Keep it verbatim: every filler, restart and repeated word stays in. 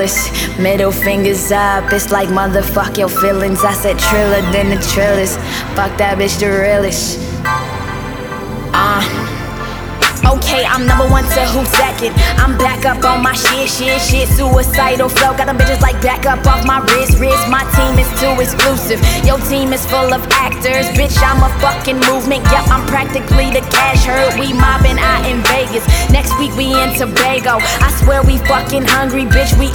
realest. Middle fingers up, it's like motherfuck your feelings. I said triller than the trillers. Fuck that bitch, the realest. Uh Okay, I'm number one to who's second. I'm back up on my shit, shit, shit. Suicidal flow, got them bitches like back up off my wrist, wrist. My team is too exclusive. Your team is full of actors, bitch. I'm a fucking movement. Yep, I'm practically the cash herd. We mobbing out in Vegas. Next week we in Tobago. I swear we fucking hungry, bitch. We